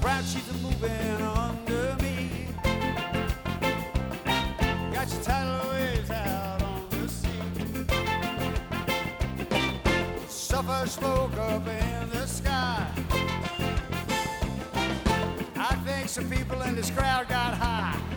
Brown sheets are moving under me. Got your tidal waves out on the sea. Sulfur smoke up in the sky. I think some people in this crowd got high.